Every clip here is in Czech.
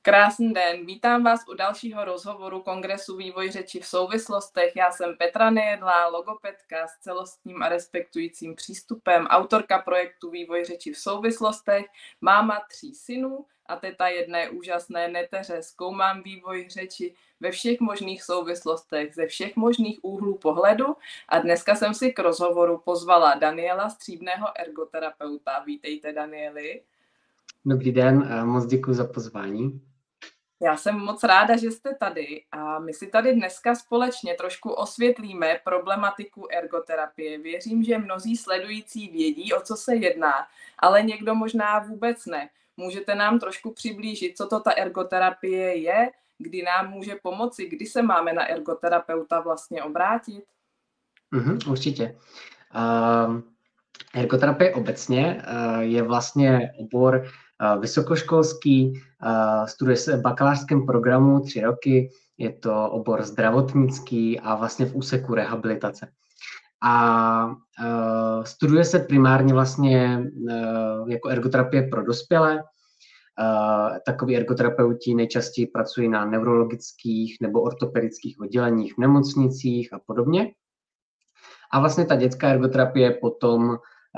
Krásný den, vítám vás u dalšího rozhovoru Kongresu Vývoj řeči v souvislostech. Já jsem Petra Nejedlá, logopedka s celostním a respektujícím přístupem, autorka projektu Vývoj řeči v souvislostech, máma 3 synů a teta jedné úžasné neteře. Zkoumám vývoj řeči ve všech možných souvislostech, ze všech možných úhlů pohledu a dneska jsem si k rozhovoru pozvala Daniela Stříbného, ergoterapeuta. Vítejte, Danieli. Dobrý den, moc děkuji za pozvání. Já jsem moc ráda, že jste tady a my si tady dneska společně trošku osvětlíme problematiku ergoterapie. Věřím, že mnozí sledující vědí, o co se jedná, ale někdo možná vůbec ne. Můžete nám trošku přiblížit, co to ta ergoterapie je, kdy nám může pomoci, kdy se máme na ergoterapeuta vlastně obrátit? Určitě. Ergoterapie obecně je vlastně obor vysokoškolský, studuje se v bakalářském programu 3 roky, je to obor zdravotnický a vlastně v úseku rehabilitace. A studuje se primárně vlastně jako ergoterapie pro dospělé. Takoví ergoterapeuti nejčastěji pracují na neurologických nebo ortopedických odděleních v nemocnicích a podobně. A vlastně ta dětská ergoterapie je potom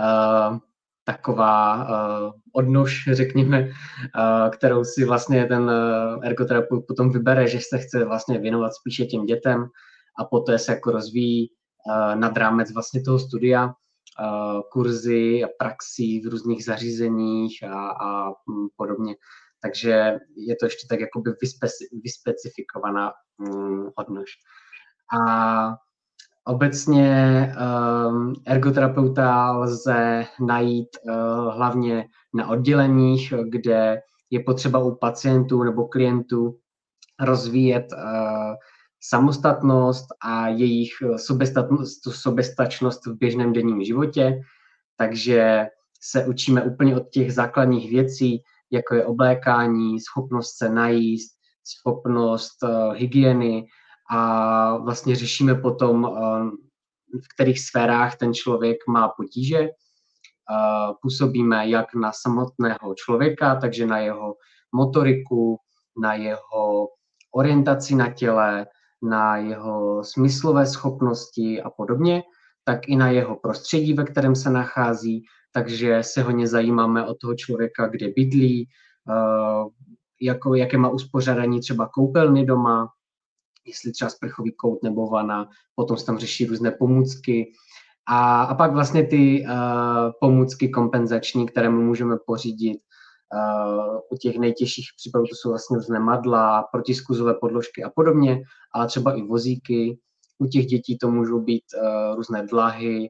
taková odnož, řekněme, kterou si vlastně ten ergoterapeut potom vybere, že se chce vlastně věnovat spíše těm dětem a poté se jako rozvíjí nad rámec vlastně toho studia kurzy a praxí v různých zařízeních a podobně. Takže je to ještě tak jakoby vyspecifikovaná odnož. A obecně ergoterapeuta lze najít hlavně na odděleních, kde je potřeba u pacientů nebo klientů rozvíjet samostatnost a jejich soběstačnost v běžném denním životě. Takže se učíme úplně od těch základních věcí, jako je oblékání, schopnost se najíst, schopnost hygieny, a vlastně řešíme potom, v kterých sférách ten člověk má potíže. Působíme jak na samotného člověka, takže na jeho motoriku, na jeho orientaci na těle, na jeho smyslové schopnosti a podobně, tak i na jeho prostředí, ve kterém se nachází, takže se hodně zajímáme o toho člověka, kde bydlí, jaké má uspořádání třeba koupelny doma, jestli třeba sprchový kout nebo vana, potom se tam řeší různé pomůcky a pak vlastně ty pomůcky kompenzační, které my můžeme pořídit. U těch nejtěžších případů to jsou vlastně různé madla, protiskluzové podložky a podobně, ale třeba i vozíky. U těch dětí to můžou být různé dlahy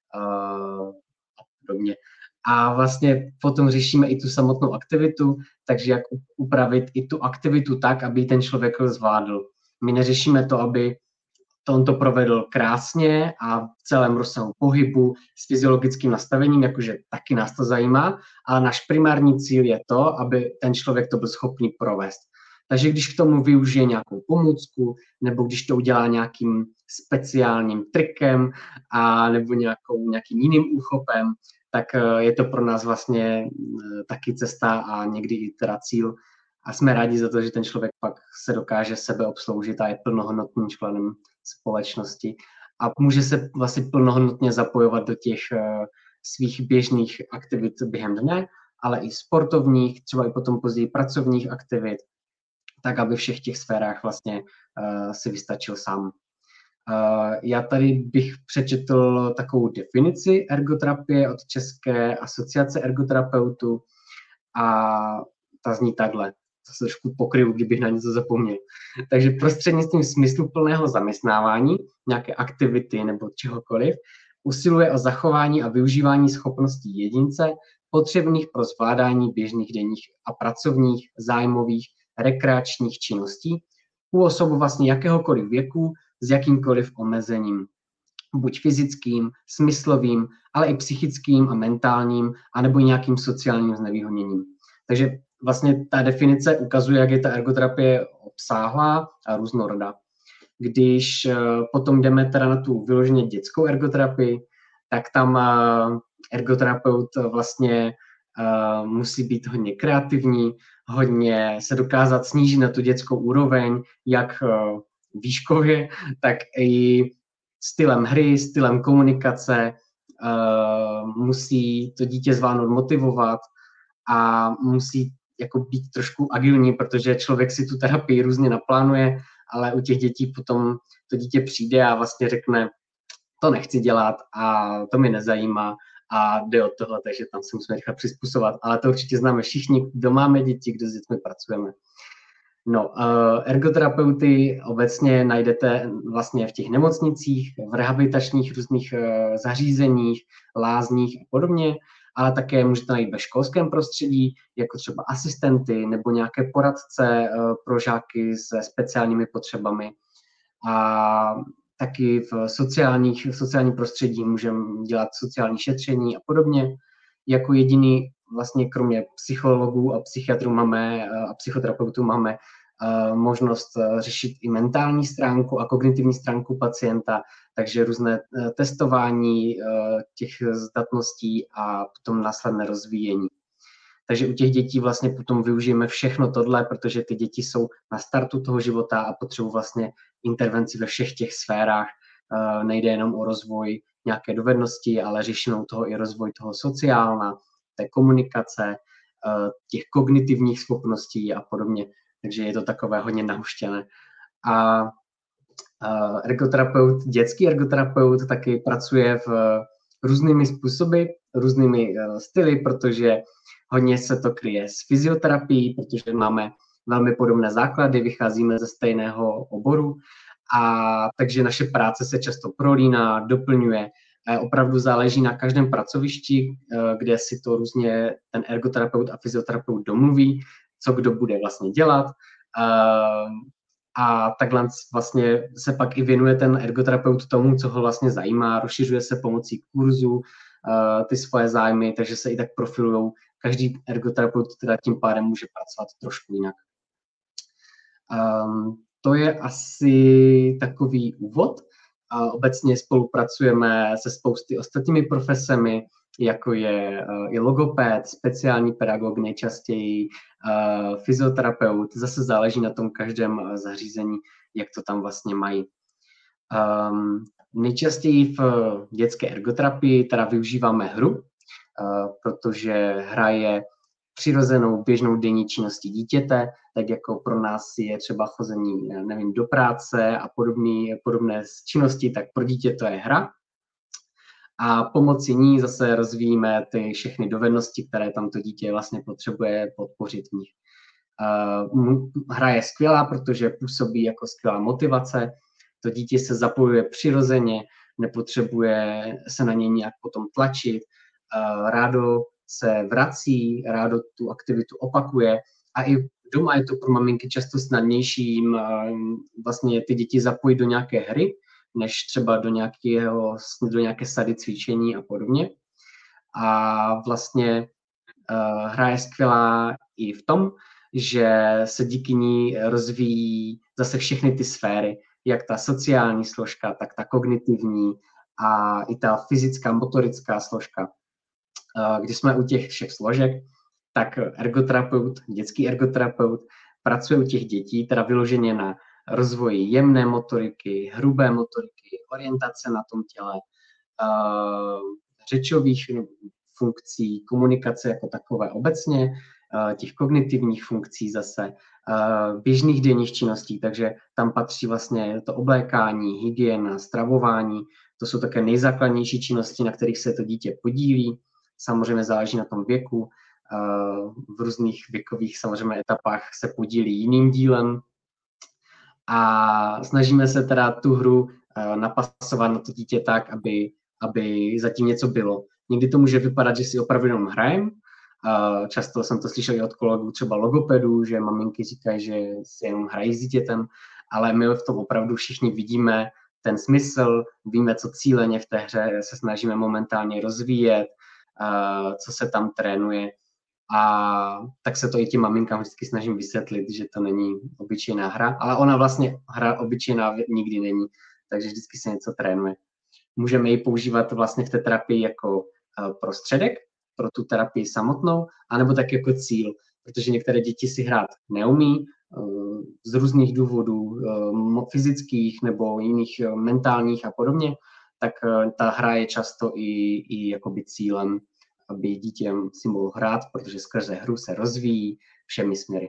a podobně. A vlastně potom řešíme i tu samotnou aktivitu, takže jak upravit i tu aktivitu tak, aby ten člověk zvládl. My neřešíme to, aby on to provedl krásně a v celém rozsahu pohybu s fyziologickým nastavením, jakože taky nás to zajímá, ale náš primární cíl je to, aby ten člověk to byl schopný provést. Takže když k tomu využije nějakou pomůcku, nebo když to udělá nějakým speciálním trikem a nebo nějakým jiným úchopem, tak je to pro nás vlastně taky cesta a někdy i teda cíl. A jsme rádi za to, že ten člověk pak se dokáže sebe obsloužit a je plnohodnotným členem společnosti a může se vlastně plnohodnotně zapojovat do těch svých běžných aktivit během dne, ale i sportovních, třeba i potom později pracovních aktivit, tak aby v všech těch sférách vlastně si vystačil sám. Já tady bych přečetl takovou definici ergoterapie od České asociace ergoterapeutů a ta zní takhle. To se trošku pokryju, kdybych na něco zapomněl. Takže prostřednictvím smysluplného zaměstnávání, nějaké aktivity nebo čehokoliv, usiluje o zachování a využívání schopností jedince potřebných pro zvládání běžných denních a pracovních, zájmových, rekreačních činností u osob vlastně jakéhokoliv věku s jakýmkoliv omezením, buď fyzickým, smyslovým, ale i psychickým a mentálním, anebo nějakým sociálním znevýhodněním. Takže vlastně ta definice ukazuje, jak je ta ergoterapie obsáhlá a různorodá. Když potom jdeme teda na tu vyloženě dětskou ergoterapii, tak tam ergoterapeut vlastně musí být hodně kreativní, hodně se dokázat snížit na tu dětskou úroveň, jak výškově, tak i stylem hry, stylem komunikace. Musí to dítě zvládnout motivovat a musí jako být trošku agilní, protože člověk si tu terapii různě naplánuje, ale u těch dětí potom to dítě přijde a vlastně řekne, to nechci dělat a to mě nezajímá a jde od toho, takže tam se musíme rychle přizpůsobovat. Ale to určitě známe všichni, kdo máme děti, kdo s dětmi pracujeme. No, ergoterapeuty obecně najdete vlastně v těch nemocnicích, v rehabilitačních různých zařízeních, lázních a podobně, ale také můžete najít ve školském prostředí, jako třeba asistenty nebo nějaké poradce pro žáky se speciálními potřebami. A taky v sociálním prostředí můžeme dělat sociální šetření a podobně. Jako jediný vlastně kromě psychologů a psychiatrů a psychoterapeutů máme možnost řešit i mentální stránku a kognitivní stránku pacienta, takže různé testování těch zdatností a potom následné rozvíjení. Takže u těch dětí vlastně potom využijeme všechno tohle, protože ty děti jsou na startu toho života a potřebují vlastně intervenci ve všech těch sférách. Nejde jenom o rozvoj nějaké dovednosti, ale řešíme toho i rozvoj toho sociálna, té komunikace, těch kognitivních schopností a podobně. Takže je to takové hodně nahuštěné. A ergoterapeut, dětský ergoterapeut taky pracuje v různými způsoby, různými styly, protože hodně se to kryje s fyzioterapií, protože máme velmi podobné základy, vycházíme ze stejného oboru, a takže naše práce se často prolíná, doplňuje. Opravdu záleží na každém pracovišti, kde si to různě ten ergoterapeut a fyzioterapeut domluví, co kdo bude vlastně dělat. A takhle vlastně se pak i věnuje ten ergoterapeut tomu, co ho vlastně zajímá, rozšiřuje se pomocí kurzu ty svoje zájmy, takže se i tak profilují. Každý ergoterapeut teda tím pádem může pracovat trošku jinak. To je asi takový úvod. Obecně spolupracujeme se spousty ostatními profesemi, jako je i logoped, speciální pedagog nejčastěji, fyzioterapeut, zase záleží na tom každém zařízení, jak to tam vlastně mají. Nejčastěji v dětské ergoterapii teda využíváme hru, protože hra je přirozenou běžnou denní činností dítěte, tak jako pro nás je třeba chození, nevím, do práce a podobné činnosti, tak pro dítě to je hra. A pomocí ní zase rozvíjíme ty všechny dovednosti, které tam to dítě vlastně potřebuje podpořit v nich. Hra je skvělá, protože působí jako skvělá motivace, to dítě se zapojuje přirozeně, nepotřebuje se na něj nějak potom tlačit, rádo se vrací, rádo tu aktivitu opakuje a i doma je to pro maminky často snadnější vlastně ty děti zapojit do nějaké hry, než třeba do nějaké sady cvičení a podobně. A vlastně hra je skvělá i v tom, že se díky ní rozvíjí zase všechny ty sféry, jak ta sociální složka, tak ta kognitivní a i ta fyzická, motorická složka. Když jsme u těch všech složek, tak ergoterapeut, dětský ergoterapeut pracuje u těch dětí, teda vyloženě na rozvoji jemné motoriky, hrubé motoriky, orientace na tom těle, řečových funkcí, komunikace jako takové obecně, těch kognitivních funkcí zase, běžných denních činností, takže tam patří vlastně to oblékání, hygiena, stravování, to jsou také nejzákladnější činnosti, na kterých se to dítě podílí. Samozřejmě záleží na tom věku, v různých věkových samozřejmě etapách se podílí jiným dílem a snažíme se teda tu hru napasovat na to dítě tak, aby zatím něco bylo. Někdy to může vypadat, že si opravdu jenom hrajem. Často jsem to slyšel i od kolegů, třeba logopedů, že maminky říkají, že si jenom hrají s dítětem, ale my v tom opravdu všichni vidíme ten smysl, víme, co cíleně v té hře se snažíme momentálně rozvíjet, co se tam trénuje. A tak se to i těm maminkám vždycky snažím vysvětlit, že to není obyčejná hra, ale ona vlastně hra obyčejná nikdy není, takže vždycky se něco trénuje. Můžeme ji používat vlastně v té terapii jako prostředek, pro tu terapii samotnou, anebo tak jako cíl, protože některé děti si hrát neumí z různých důvodů, fyzických nebo jiných mentálních a podobně, tak ta hra je často i jakoby cílem, aby dítě si mohlo hrát, protože skrze hru se rozvíjí všemi směry.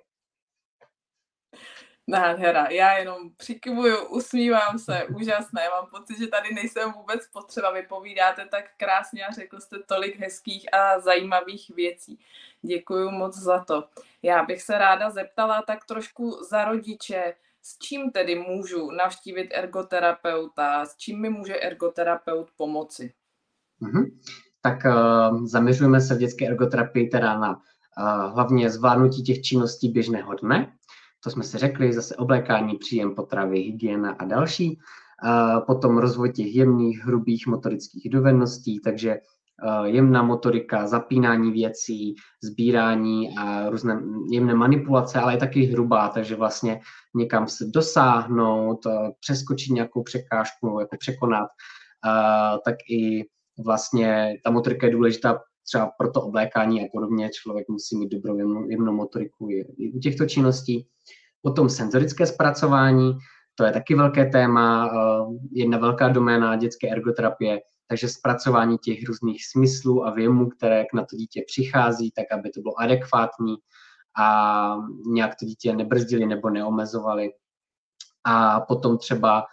Nádhera, já jenom přikyvuju, usmívám se, úžasné, mám pocit, že tady nejsem vůbec potřeba, vypovídáte tak krásně a řekl jste tolik hezkých a zajímavých věcí. Děkuju moc za to. Já bych se ráda zeptala tak trošku za rodiče, s čím tedy můžu navštívit ergoterapeuta, s čím mi může ergoterapeut pomoci? Tak zaměřujeme se v dětské ergoterapii teda na hlavně zvládnutí těch činností běžného dne. To jsme si řekli, zase oblékání, příjem potravy, hygiena a další. Potom rozvoj těch jemných, hrubých motorických dovedností, takže jemná motorika, zapínání věcí, sbírání a různé jemné manipulace, ale i taky hrubá, takže vlastně někam se dosáhnout, přeskočit nějakou překážku, jako překonat, tak i vlastně ta motorika je důležitá třeba pro to oblékání a podobně, člověk musí mít dobrou jemnou motoriku i u těchto činností. Potom senzorické zpracování, to je taky velké téma, jedna velká doména dětské ergoterapie, takže zpracování těch různých smyslů a věmů, které na to dítě přichází, tak aby to bylo adekvátní a nějak to dítě nebrzdili nebo neomezovali. A potom třeba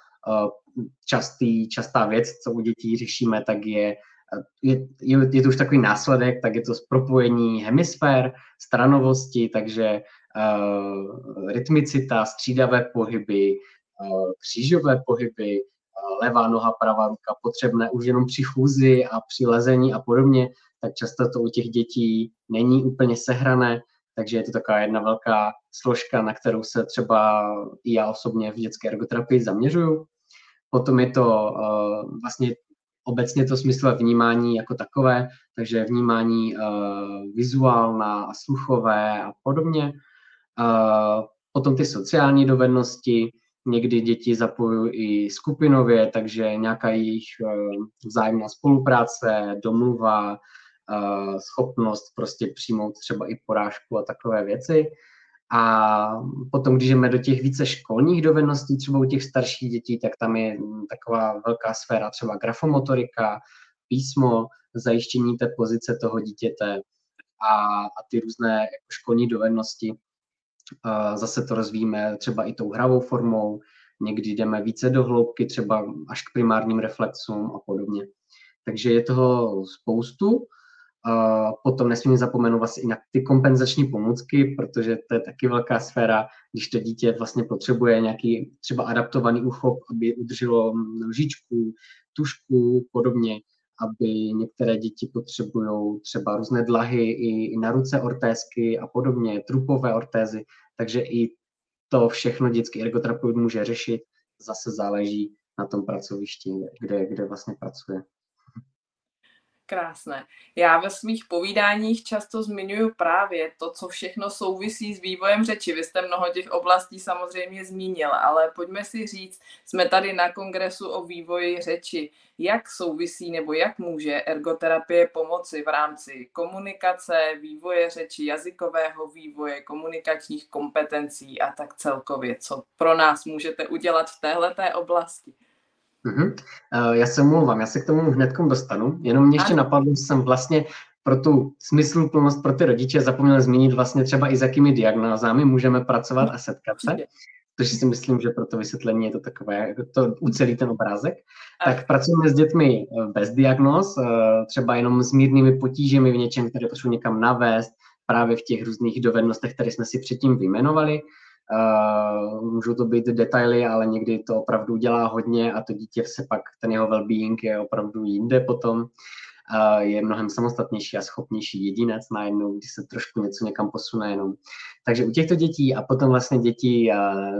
častá věc, co u dětí řešíme, tak je to už takový následek, tak je to propojení hemisfér, stranovosti, takže rytmicita, střídavé pohyby, křížové pohyby, levá noha, pravá ruka potřebné už jenom při chůzi a při lezení a podobně, tak často to u těch dětí není úplně sehrané, takže je to taková jedna velká složka, na kterou se třeba i já osobně v dětské ergoterapii zaměřuju. Potom je to vlastně obecně to smyslové vnímání jako takové, takže vnímání vizuálna a sluchové a podobně. Potom ty sociální dovednosti, někdy děti zapojují i skupinově, takže nějaká jejich vzájemná spolupráce, domluva, schopnost prostě přijmout třeba i porážku a takové věci. A potom, když jdeme do těch více školních dovedností, třeba u těch starších dětí, tak tam je taková velká sféra třeba grafomotorika, písmo, zajištění té pozice toho dítěte a ty různé jako školní dovednosti. Zase to rozvíjíme třeba i tou hravou formou, někdy jdeme více do hloubky, třeba až k primárním reflexům a podobně. Takže je toho spoustu. Potom nesmím zapomenout vlastně i na ty kompenzační pomůcky, protože to je taky velká sféra, když to dítě vlastně potřebuje nějaký třeba adaptovaný úchop, aby udrželo lžičku, tužku, podobně, aby některé děti potřebují třeba různé dlahy i na ruce ortézky a podobně, trupové ortézy, takže i to všechno dětský ergoterapeut může řešit, zase záleží na tom pracovišti, kde vlastně pracuje. Krásné. Já ve svých povídáních často zmiňuji právě to, co všechno souvisí s vývojem řeči. Vy jste mnoho těch oblastí samozřejmě zmínil, ale pojďme si říct, jsme tady na kongresu o vývoji řeči. Jak souvisí nebo jak může ergoterapie pomoci v rámci komunikace, vývoje řeči, jazykového vývoje, komunikačních kompetencí a tak celkově? Co pro nás můžete udělat v téhleté oblasti? Já se omlouvám, já se k tomu hnedkom dostanu, jenom mě ještě napadlo, že jsem vlastně pro tu smysluplnost pro ty rodiče zapomněl zmínit vlastně třeba i s jakými diagnózami můžeme pracovat a setkat se, protože si myslím, že pro to vysvětlení je to takové, to ucelí ten obrázek. Tak pracujeme s dětmi bez diagnóz, třeba jenom s mírnými potížemi v něčem, které potřebují někam navést, právě v těch různých dovednostech, které jsme si předtím vyjmenovali. Můžou to být detaily, ale někdy to opravdu dělá hodně a to dítě se pak, ten jeho well-being je opravdu jinde potom. Je mnohem samostatnější a schopnější jedinec najednou, když se trošku něco někam posune jenom. Takže u těchto dětí a potom vlastně děti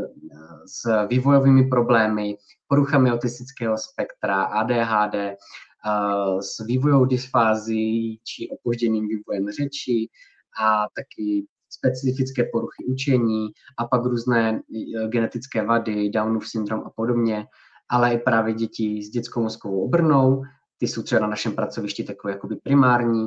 s vývojovými problémy, poruchami autistického spektra, ADHD, s vývojovou dysfází či opožděným vývojem řeči a taky specifické poruchy učení a pak různé genetické vady, Downův syndrom a podobně, ale i právě děti s dětskou mozkovou obrnou, ty jsou třeba na našem pracovišti takové jakoby primární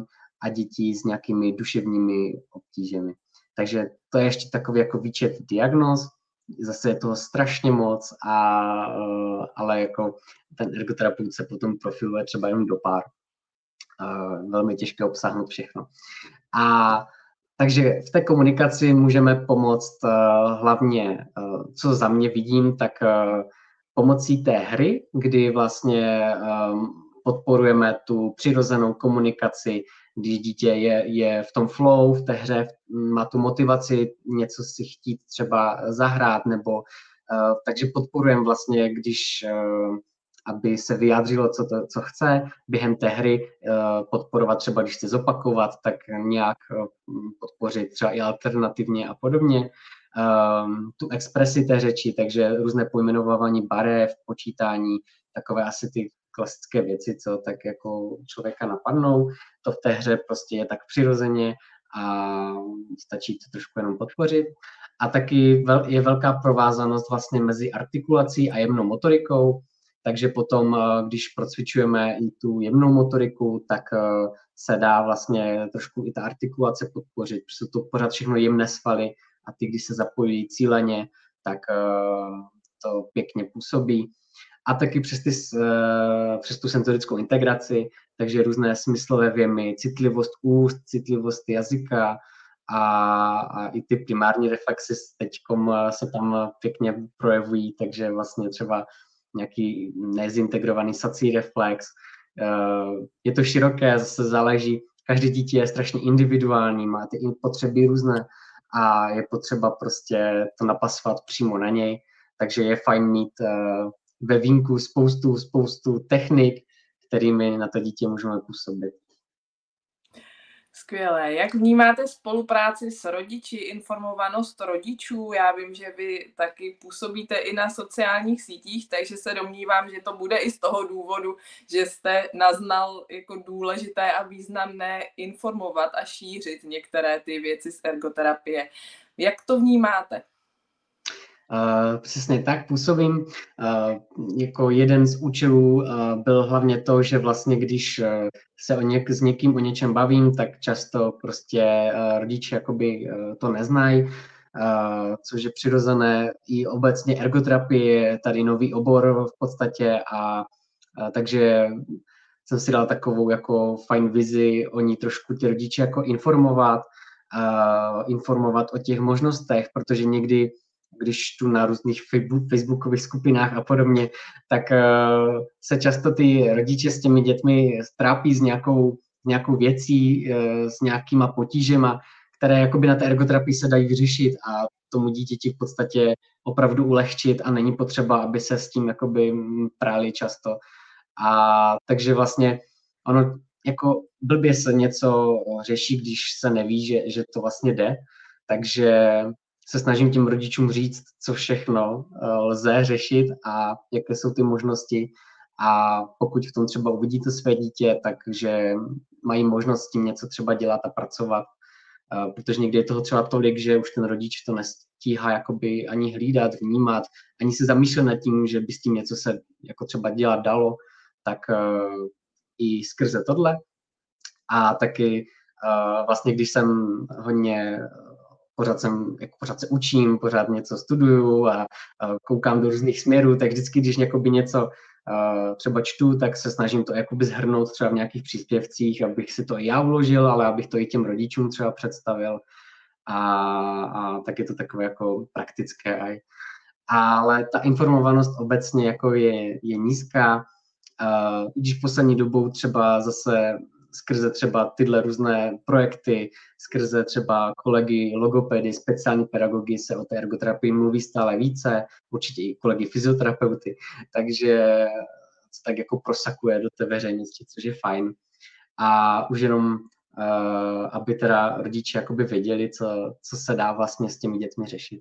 a děti s nějakými duševními obtížemi. Takže to je ještě takový jako výčet diagnóz. Zase je toho strašně moc, ale jako ten ergoterapeut se potom profiluje třeba jenom do pár. Velmi těžké obsáhnout všechno. Takže v té komunikaci můžeme pomoct hlavně, co za mě vidím, tak pomocí té hry, kdy vlastně podporujeme tu přirozenou komunikaci, když dítě je v tom flow, v té hře, má tu motivaci něco si chtít třeba zahrát, nebo takže podporujeme vlastně, když aby se vyjádřilo, co chce během té hry, podporovat třeba, když chce zopakovat, tak nějak podpořit třeba i alternativně a podobně. Tu expresi té řeči, takže různé pojmenovávání barev, počítání, takové asi ty klasické věci, co tak jako člověka napadnou. To v té hře prostě je tak přirozeně a stačí to trošku jenom podpořit. A taky je velká provázanost vlastně mezi artikulací a jemnou motorikou, takže potom, když procvičujeme i tu jemnou motoriku, tak se dá vlastně trošku i ta artikulace podpořit, protože jsou to pořád všechno jemné svaly a ty, když se zapojí cíleně, tak to pěkně působí. A taky přes tu sensorickou integraci, takže různé smyslové vjemy, citlivost úst, citlivost jazyka a i ty primární reflexy teďkom se tam pěkně projevují, takže vlastně třeba nějaký nezintegrovaný sací reflex. Je to široké, zase záleží, každé dítě je strašně individuální, má ty potřeby různé a je potřeba prostě to napasovat přímo na něj, takže je fajn mít ve vínku spoustu technik, kterými na to dítě můžeme působit. Skvělé. Jak vnímáte spolupráci s rodiči, informovanost rodičů? Já vím, že vy taky působíte i na sociálních sítích, takže se domnívám, že to bude i z toho důvodu, že jste naznal jako důležité a významné informovat a šířit některé ty věci z ergoterapie. Jak to vnímáte? Přesně tak působím. Jako jeden z účelů byl hlavně to, že vlastně když se s někým o něčem bavím, tak často prostě rodiče jakoby to neznají, což je přirozené. I obecně ergoterapie je tady nový obor v podstatě takže jsem si dal takovou jako fajn vizi o ní trošku ty rodiče jako informovat o těch možnostech, protože někdy když tu na různých facebookových skupinách a podobně, tak se často ty rodiče s těmi dětmi trápí s nějakou věcí, s nějakýma potížema, které jakoby na té ergoterapii se dají vyřešit a tomu dítěti v podstatě opravdu ulehčit a není potřeba, aby se s tím jakoby práli často. A takže vlastně ono jako blbě se něco řeší, když se neví, že to vlastně jde, takže se snažím těm rodičům říct, co všechno lze řešit a jaké jsou ty možnosti. A pokud v tom třeba uvidí to své dítě, takže mají možnost s tím něco třeba dělat a pracovat. Protože někdy je toho třeba tolik, že už ten rodič to nestíhá jakoby ani hlídat, vnímat, ani se zamýšlet nad tím, že by s tím něco se jako třeba dělat dalo, tak i skrze tohle. A taky vlastně, když jsem hodně pořád se učím, pořád něco studuju a koukám do různých směrů, tak vždycky, když něco třeba čtu, tak se snažím to jakoby zhrnout třeba v nějakých příspěvcích, abych si to i já uložil, ale abych to i těm rodičům třeba představil. A tak je to takové jako praktické. Ale ta informovanost obecně jako je nízká. Když poslední dobou třeba zase skrze třeba tyhle různé projekty, skrze třeba kolegy logopedy, speciální pedagogy se o té ergoterapii mluví stále více, určitě i kolegy fyzioterapeuty, takže se tak jako prosakuje do té veřejnosti, což je fajn. A už jenom, aby teda rodiče jakoby věděli, co se dá vlastně s těmi dětmi řešit.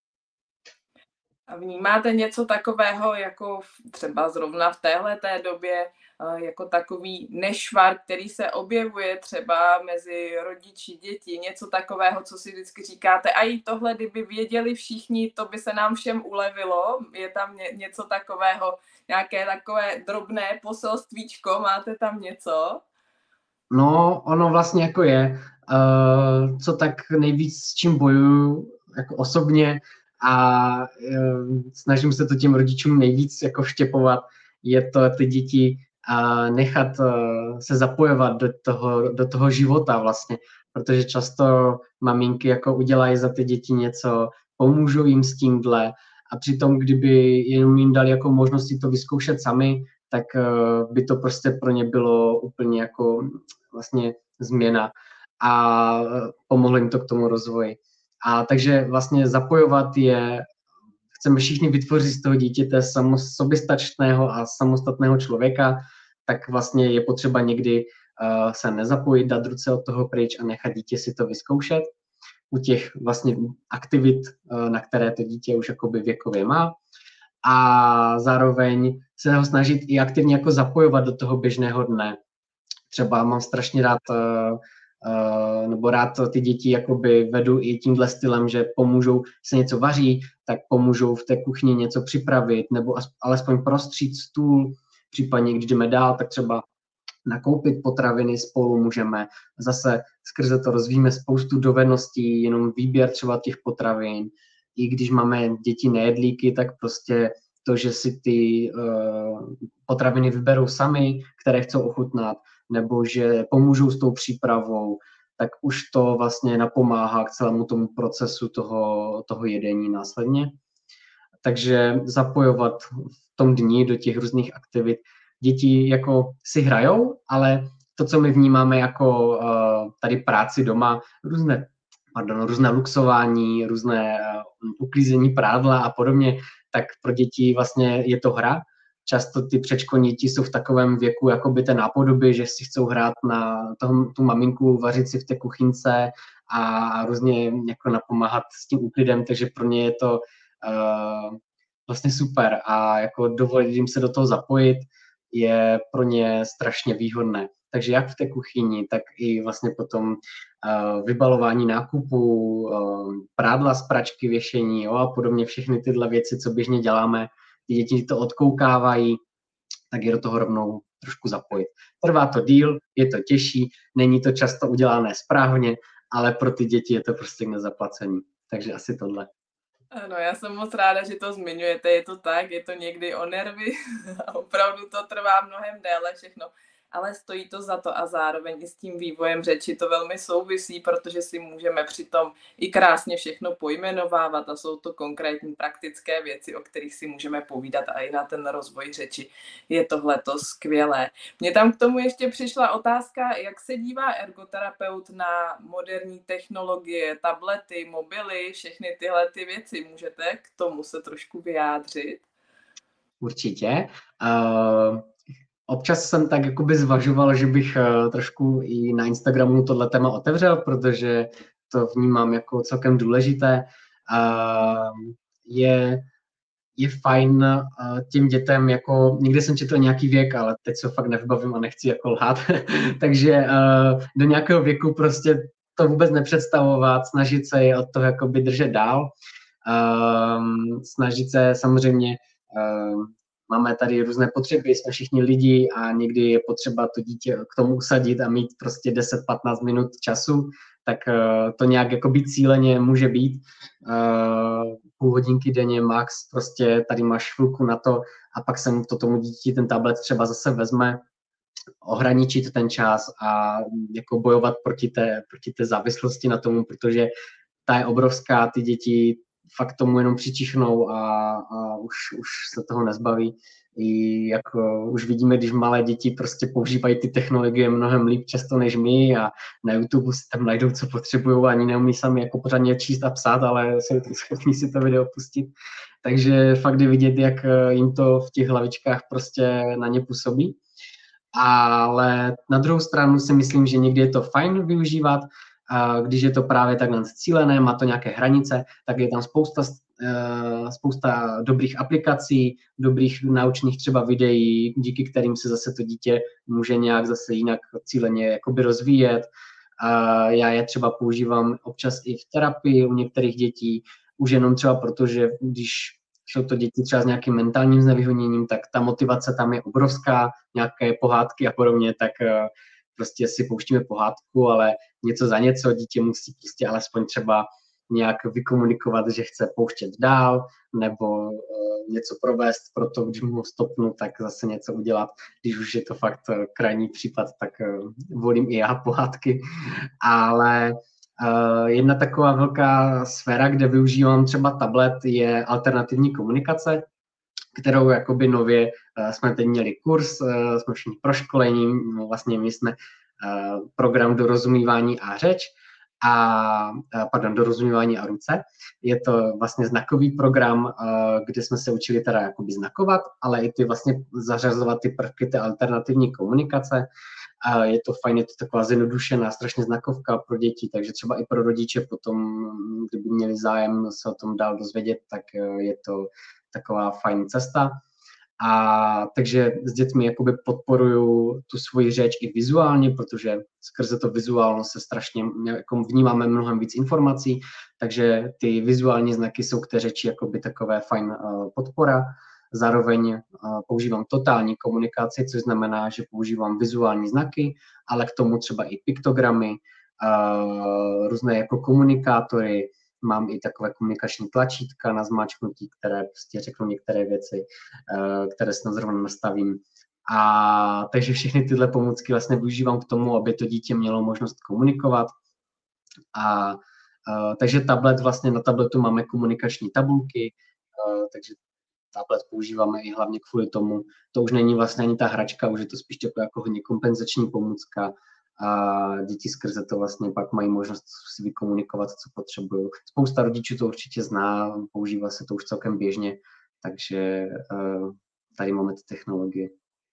A vnímáte něco takového, jako třeba zrovna v téhleté době, jako takový nešvar, který se objevuje třeba mezi rodiči, děti, něco takového, co si vždycky říkáte, a i tohle, kdyby věděli všichni, to by se nám všem ulevilo, je tam něco takového, nějaké takové drobné poselstvíčko, máte tam něco? No, ono vlastně jako je, co tak nejvíc s čím bojuju jako osobně a snažím se to těm rodičům nejvíc jako vštěpovat, je to ty děti nechat se zapojovat do toho života vlastně, protože často maminky jako udělají za ty děti něco, pomůžou jim s tímhle a přitom, kdyby jenom jim dali jako možnost si to vyzkoušet sami, tak by to prostě pro ně bylo úplně jako vlastně změna a pomohlo jim to k tomu rozvoji. A takže vlastně zapojovat je, chceme všichni vytvořit z toho dítěte soběstačného a samostatného člověka, tak vlastně je potřeba někdy se nezapojit, dát ruce od toho pryč a nechat dítě si to vyzkoušet u těch vlastně aktivit, na které to dítě už jakoby věkově má a zároveň se ho snažit i aktivně jako zapojovat do toho běžného dne. Třeba mám strašně rád, nebo rád ty děti jakoby vedu i tímhle stylem, že pomůžou se něco vaří, tak pomůžou v té kuchyni něco připravit, nebo alespoň prostřít stůl, případně když jdeme dál, tak třeba nakoupit potraviny spolu můžeme. Zase skrze to rozvíjíme spoustu dovedností, jenom výběr třeba těch potravin. I když máme děti nejedlíky, tak prostě to, že si ty potraviny vyberou sami, které chcou ochutnat, nebo že pomůžou s tou přípravou, tak už to vlastně napomáhá k celému tomu procesu toho jedení následně. Takže zapojovat v tom dni do těch různých aktivit. Děti jako si hrajou, ale to, co my vnímáme jako tady práci doma, různé luxování, různé uklízení prádla a podobně, tak pro děti vlastně je to hra. Často ty předškolní děti jsou v takovém věku jakoby té nápodoby, že si chcou hrát na tu maminku, vařit si v té kuchynce a různě jako napomáhat s tím úklidem, takže pro ně je to vlastně super a jako dovolit jim se do toho zapojit je pro ně strašně výhodné. Takže jak v té kuchyni, tak i vlastně potom vybalování nákupů, prádla z pračky, věšení, jo, a podobně všechny tyhle věci, co běžně děláme, ty děti to odkoukávají, tak je do toho rovnou trošku zapojit. Trvá to díl, je to těžší, není to často udělané správně, ale pro ty děti je to prostě k nezaplacení. Takže asi tohle. Ano, já jsem moc ráda, že to zmiňujete, je to tak, je to někdy o nervy a opravdu to trvá mnohem déle všechno, ale stojí to za to a zároveň i s tím vývojem řeči to velmi souvisí, protože si můžeme přitom i krásně všechno pojmenovávat a jsou to konkrétní praktické věci, o kterých si můžeme povídat a i na ten rozvoj řeči je tohleto skvělé. Mně tam k tomu ještě přišla otázka, jak se dívá ergoterapeut na moderní technologie, tablety, mobily, všechny tyhle ty věci. Můžete k tomu se trošku vyjádřit? Určitě. Občas jsem tak jakoby zvažoval, že bych trošku i na Instagramu tohle téma otevřel, protože to vnímám jako celkem důležité. Je fajn těm dětem, jako někde jsem četl nějaký věk, ale teď se fakt nevybavím a nechci jako lhát, takže do nějakého věku prostě to vůbec nepředstavovat, snažit se je od toho jakoby držet dál, snažit se samozřejmě, máme tady různé potřeby, jsme všichni lidi a někdy je potřeba to dítě k tomu usadit a mít prostě 10-15 minut času, tak to nějak jakoby cíleně může být. Půl hodinky denně max, prostě tady máš chvilku na to a pak se to tomu dítěti ten tablet třeba zase vezme, ohraničit ten čas a jako bojovat proti té závislosti na tomu, protože ta je obrovská, ty děti fakt tomu jenom přičichnou a už se toho nezbaví. I jako už vidíme, když malé děti prostě používají ty technologie mnohem líp často než my a na YouTube si tam najdou, co potřebují, ani neumí sami jako pořádně číst a psát, ale jsou schopni si to video pustit. Takže fakt je vidět, jak jim to v těch hlavičkách prostě na ně působí. Ale na druhou stranu si myslím, že někdy je to fajn využívat, když je to právě takhle cílené, má to nějaké hranice, tak je tam spousta dobrých aplikací, dobrých naučných třeba videí, díky kterým se zase to dítě může nějak zase jinak cíleně jakoby rozvíjet. Já je třeba používám občas i v terapii u některých dětí, už jenom třeba proto, že když jsou to děti třeba s nějakým mentálním znevýhodněním, tak ta motivace tam je obrovská, nějaké pohádky a podobně, tak prostě si pouštíme pohádku, ale něco za něco, dítě musí prostě alespoň třeba nějak vykomunikovat, že chce pouštět dál, nebo něco provést, proto když mu stopnu, tak zase něco udělat. Když už je to fakt krajní případ, tak volím i já pohádky. Ale jedna taková velká sféra, kde využívám třeba tablet, je alternativní komunikace, kterou jakoby nově jsme teď měli kurz, jsme všichni proškolení, vlastně my jsme program dorozumívání a řeč, dorozumívání a ruce. Je to vlastně znakový program, kde jsme se učili teda jakoby znakovat, ale i ty vlastně zařazovat ty prvky té alternativní komunikace. Je to fajn, je to taková zjednodušená strašně znakovka pro děti, takže třeba i pro rodiče potom, kdyby měli zájem se o tom dál dozvědět, tak je to taková fajn cesta. Takže s dětmi jakoby podporuju tu svoji řeč i vizuálně, protože skrze to vizuálno se strašně jako vnímáme mnohem víc informací, takže ty vizuální znaky jsou k té řeči jakoby takové fajn podpora. Zároveň používám totální komunikaci, což znamená, že používám vizuální znaky, ale k tomu třeba i piktogramy, různé jako komunikátory. Mám i takové komunikační tlačítka na zmáčknutí, které prostě řeknou některé věci, které si zrovna nastavím. Takže všechny tyhle pomůcky vlastně využívám k tomu, aby to dítě mělo možnost komunikovat. Takže vlastně na tabletu máme komunikační tabulky, takže tablet používáme i hlavně kvůli tomu. To už není vlastně ani ta hračka, už je to spíš jako hodně kompenzační pomůcka. A děti skrze to vlastně pak mají možnost si vykomunikovat, co potřebují. Spousta rodičů to určitě zná, používá se to už celkem běžně, takže tady máme ty technologie.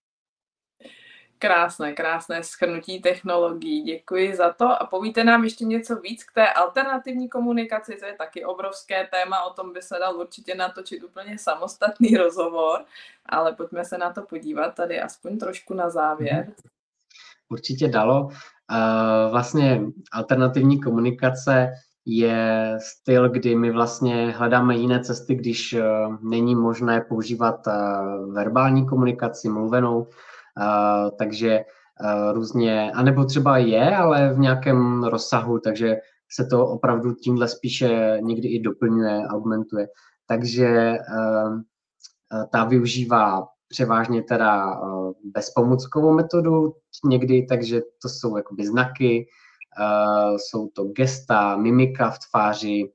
Krásné shrnutí technologií, děkuji za to. A povíte nám ještě něco víc k té alternativní komunikaci, to je taky obrovské téma, o tom by se dal určitě natočit úplně samostatný rozhovor, ale pojďme se na to podívat tady aspoň trošku na závěr. Určitě dalo. Vlastně alternativní komunikace je styl, kdy my vlastně hledáme jiné cesty, když není možné používat verbální komunikaci, mluvenou, takže různě, anebo třeba je, ale v nějakém rozsahu, takže se to opravdu tímhle spíše někdy i doplňuje, augmentuje. Takže ta využívá převážně teda bezpomůckovou metodu někdy, takže to jsou jakoby znaky, jsou to gesta, mimika v tváři,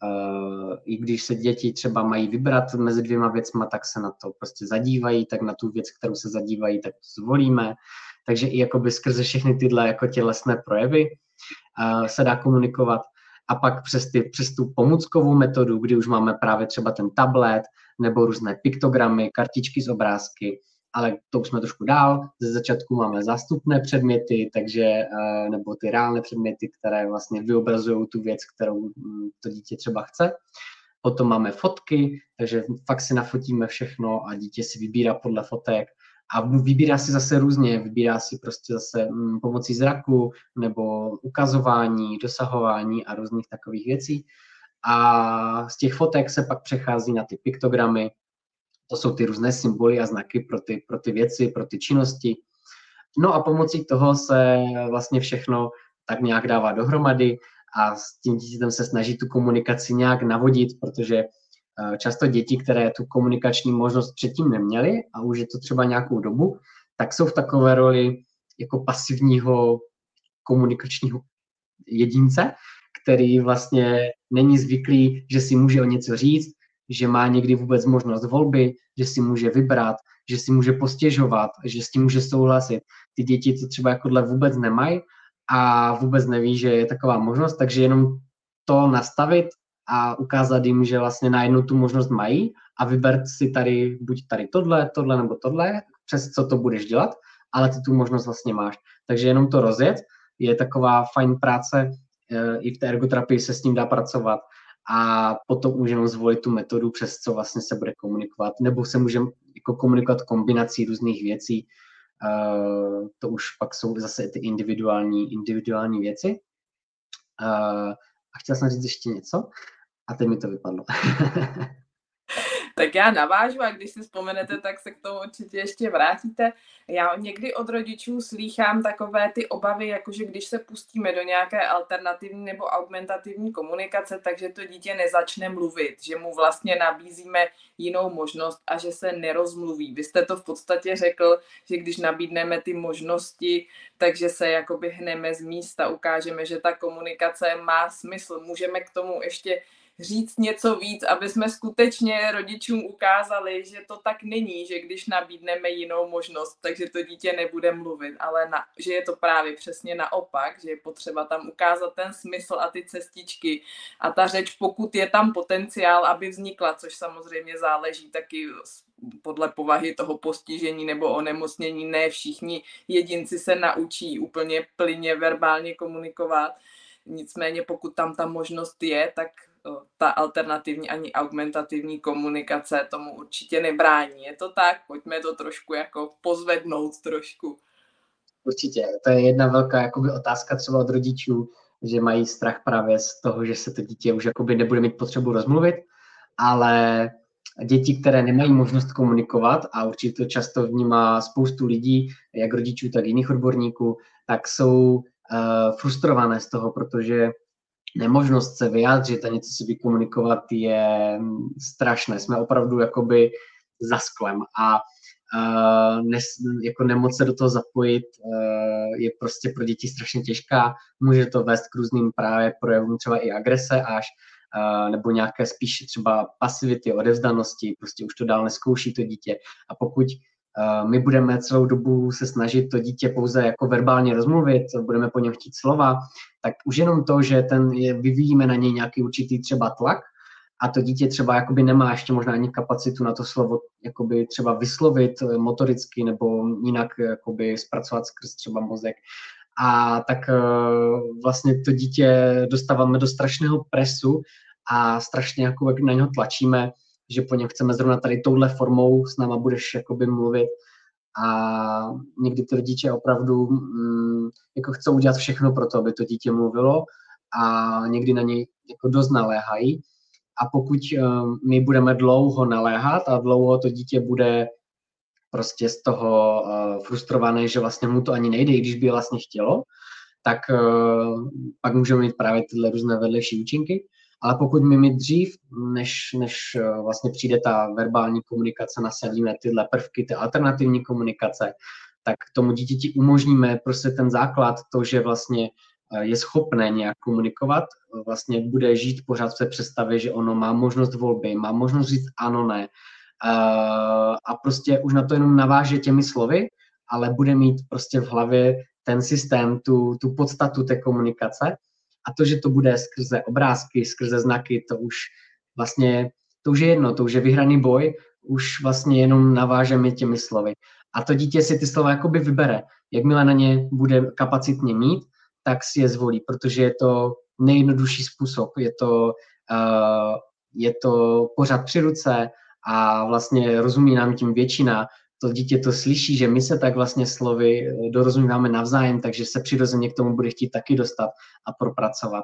i když se děti třeba mají vybrat mezi dvěma věcma, tak se na to prostě zadívají, tak na tu věc, kterou se zadívají, tak to zvolíme. Takže i jakoby skrze všechny tyhle jako tělesné projevy se dá komunikovat. A pak přes tu pomůckovou metodu, kdy už máme právě třeba ten tablet, nebo různé piktogramy, kartičky z obrázky, ale to už jsme trošku dál. Ze začátku máme zástupné předměty, nebo ty reálné předměty, které vlastně vyobrazují tu věc, kterou to dítě třeba chce. Potom máme fotky, takže fakt si nafotíme všechno a dítě si vybírá podle fotek. A vybírá si zase různě, vybírá si prostě zase pomocí zraku nebo ukazování, dosahování a různých takových věcí. A z těch fotek se pak přechází na ty piktogramy, to jsou ty různé symboly a znaky pro ty věci, pro ty činnosti. No a pomocí toho se vlastně všechno tak nějak dává dohromady a s tím dítětem se snaží tu komunikaci nějak navodit, protože často děti, které tu komunikační možnost předtím neměly a už je to třeba nějakou dobu, tak jsou v takové roli jako pasivního komunikačního jedince, který vlastně není zvyklý, že si může o něco říct, že má někdy vůbec možnost volby, že si může vybrat, že si může postěžovat, že s tím může souhlasit. Ty děti to třeba jakohle vůbec nemají a vůbec neví, že je taková možnost, takže jenom to nastavit a ukázat jim, že vlastně najednou tu možnost mají a vybrat si tady buď tady tohle nebo tohle, přes co to budeš dělat, ale ty tu možnost vlastně máš. Takže jenom to rozjet je taková fajn práce, i v té ergoterapii se s tím dá pracovat a potom můžeme zvolit tu metodu, přes co vlastně se bude komunikovat, nebo se můžeme jako komunikovat kombinací různých věcí. To už pak jsou zase ty individuální věci. A chtěla jsem říct ještě něco a teď mi to vypadlo. Tak já navážu a když si vzpomenete, tak se k tomu určitě ještě vrátíte. Já někdy od rodičů slýchám takové ty obavy, jakože když se pustíme do nějaké alternativní nebo augmentativní komunikace, takže to dítě nezačne mluvit, že mu vlastně nabízíme jinou možnost a že se nerozmluví. Vy jste to v podstatě řekl, že když nabídneme ty možnosti, takže se jakoby hneme z místa, ukážeme, že ta komunikace má smysl. Můžeme k tomu ještě říct něco víc, aby jsme skutečně rodičům ukázali, že to tak není, že když nabídneme jinou možnost, takže to dítě nebude mluvit, ale že je to právě přesně naopak, že je potřeba tam ukázat ten smysl a ty cestičky a ta řeč, pokud je tam potenciál, aby vznikla, což samozřejmě záleží taky podle povahy toho postižení nebo onemocnění. Ne všichni jedinci se naučí úplně plynně verbálně komunikovat. Nicméně pokud tam ta možnost je, tak ta alternativní ani augmentativní komunikace tomu určitě nebrání. Je to tak? Pojďme to trošku jako pozvednout trošku. Určitě. To je jedna velká jakoby otázka třeba od rodičů, že mají strach právě z toho, že se to dítě už jakoby nebude mít potřebu rozmluvit, ale děti, které nemají možnost komunikovat, a určitě to často vnímá spoustu lidí, jak rodičů, tak jiných odborníků, tak jsou frustrované z toho, protože nemožnost se vyjádřit a něco si vykomunikovat je strašné. Jsme opravdu jakoby za sklem a jako nemoc se do toho zapojit je prostě pro děti strašně těžká. Může to vést k různým právě projevům třeba i agrese až, nebo nějaké spíš třeba pasivity, odevzdanosti, prostě už to dál neskouší to dítě. A pokud my budeme celou dobu se snažit to dítě pouze jako verbálně rozmluvit, budeme po něm chtít slova, tak už jenom to, že vyvíjíme na něj nějaký určitý třeba tlak a to dítě třeba jakoby nemá ještě možná ani kapacitu na to slovo jakoby třeba vyslovit motoricky nebo jinak jakoby zpracovat skrz třeba mozek. A tak vlastně to dítě dostáváme do strašného presu a strašně jako na něho tlačíme, že po něm chceme zrovna tady touhle formou s náma budeš jakoby mluvit. A někdy ty rodiče opravdu jako chcou udělat všechno pro to, aby to dítě mluvilo a někdy na něj jako dost naléhají. A pokud my budeme dlouho naléhat a dlouho to dítě bude prostě z toho frustrované, že vlastně mu to ani nejde, i když by vlastně chtělo, tak pak můžeme mít právě tyhle různé vedlejší účinky. Ale pokud my dřív, než vlastně přijde ta verbální komunikace, nasadíme tyhle prvky, ty alternativní komunikace, tak tomu dítěti umožníme prostě ten základ, to, že vlastně je schopné nějak komunikovat, vlastně bude žít pořád v té představě, že ono má možnost volby, má možnost říct ano, ne. A prostě už na to jenom naváže těmi slovy, ale bude mít prostě v hlavě ten systém, tu podstatu té komunikace. A to, že to bude skrze obrázky, skrze znaky, to už je jedno, to už je vyhraný boj, už vlastně jenom navážeme těmi slovy. A to dítě si ty slova jakoby vybere. Jakmile na ně bude kapacitně mít, tak si je zvolí, protože je to nejjednodušší způsob. Je to pořád při ruce a vlastně rozumí nám tím většina. To dítě to slyší, že my se tak vlastně slovy dorozumíváme navzájem, takže se přirozeně k tomu bude chtít taky dostat a propracovat.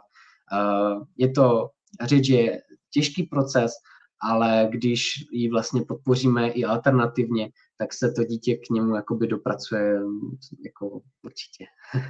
Řeč je těžký proces, ale když ji vlastně podpoříme i alternativně, tak se to dítě k němu jakoby dopracuje jako určitě.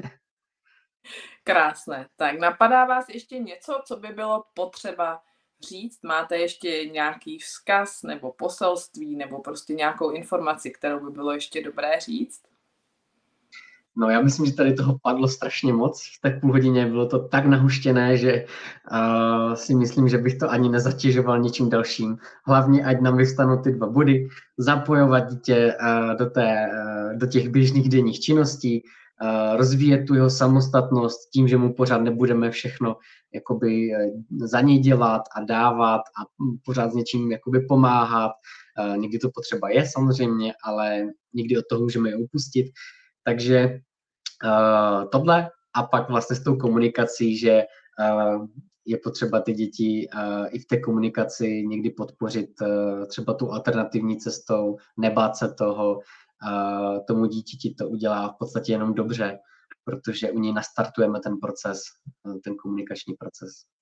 Krásné. Tak napadá vás ještě něco, co by bylo potřeba říct? Máte ještě nějaký vzkaz nebo poselství nebo prostě nějakou informaci, kterou by bylo ještě dobré říct? No, já myslím, že tady toho padlo strašně moc. V té půlhodině bylo to tak nahuštěné, že si myslím, že bych to ani nezatěžoval ničím dalším. Hlavně, ať nám vyvstanou ty 2 body, zapojovat dítě do těch běžných denních činností, rozvíjet tu jeho samostatnost tím, že mu pořád nebudeme všechno jakoby za něj dělat a dávat a pořád s něčím jakoby pomáhat. Někdy to potřeba je samozřejmě, ale někdy od toho můžeme je upustit. Takže tohle a pak vlastně s tou komunikací, že je potřeba ty děti i v té komunikaci někdy podpořit třeba tu alternativní cestou, nebát se toho, tomu dítěti to udělá v podstatě jenom dobře, protože u něj nastartujeme ten proces, ten komunikační proces.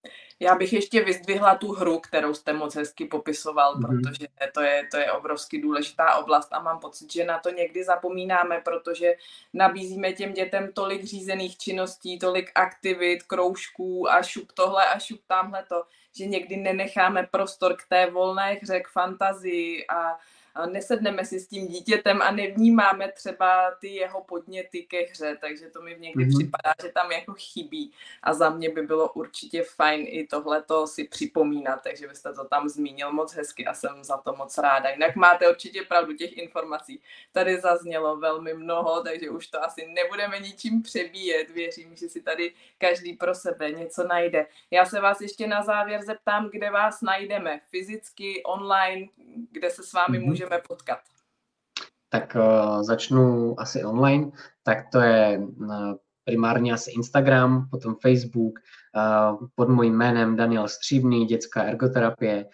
Já bych ještě vyzdvihla tu hru, kterou jste moc hezky popisoval, Mhm. protože to je obrovsky důležitá oblast a mám pocit, že na to někdy zapomínáme, protože nabízíme těm dětem tolik řízených činností, tolik aktivit, kroužků a šup tohle a šup tamhleto, že někdy nenecháme prostor k té volné hře, k fantazii a nesedneme si s tím dítětem a nevnímáme třeba ty jeho podněty ke hře, takže to mi někdy Mhm. připadá, že tam jako chybí. A za mě by bylo určitě fajn i tohleto si připomínat, takže byste to tam zmínil moc hezky a jsem za to moc ráda. Jinak máte určitě pravdu, těch informací tady zaznělo velmi mnoho, takže už to asi nebudeme ničím přebíjet. Věřím, že si tady každý pro sebe něco najde. Já se vás ještě na závěr zeptám, kde vás najdeme fyzicky, online, kde se s vámi Mhm. můžeme potkat. Tak začnu asi online, tak to je primárně asi Instagram, potom Facebook, pod mojím jménem Daniel Stříbný, dětská ergoterapie.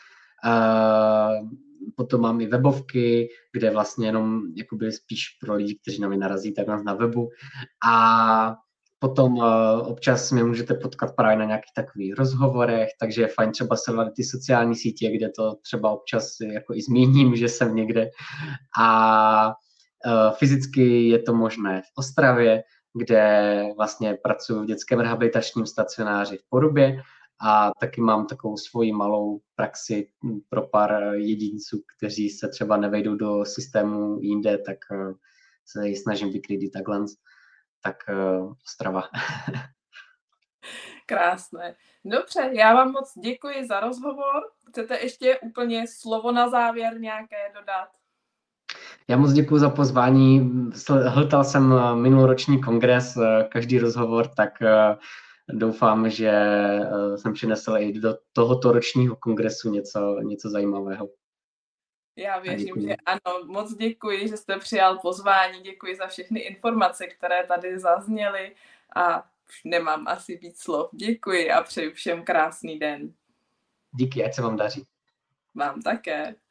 Potom mám i webovky, kde vlastně jenom jakoby spíš pro lidi, kteří na mě narazí, tak na webu. A potom občas mě můžete potkat právě na nějakých takových rozhovorech, takže je fajn třeba sledovat ty sociální sítě, kde to třeba občas jako i zmíním, že jsem někde. A fyzicky je to možné v Ostravě, kde vlastně pracuji v dětském rehabilitačním stacionáři v Porubě a taky mám takovou svoji malou praxi pro pár jedinců, kteří se třeba nevejdou do systému jinde, tak se ji snažím vyklidit takhle. Tak Ostrava. Krásné. Dobře, já vám moc děkuji za rozhovor. Chcete ještě úplně slovo na závěr nějaké dodat? Já moc děkuji za pozvání. Hltal jsem minuloroční kongres, každý rozhovor, tak doufám, že jsem přinesl i do tohoto ročního kongresu něco zajímavého. Já A věřím, že děkuji. ano. Moc děkuji, že jste přijal pozvání. Děkuji za všechny informace, které tady zazněly a už nemám asi víc slov. Děkuji a přeji všem krásný den. Díky, ať se vám daří. Vám také.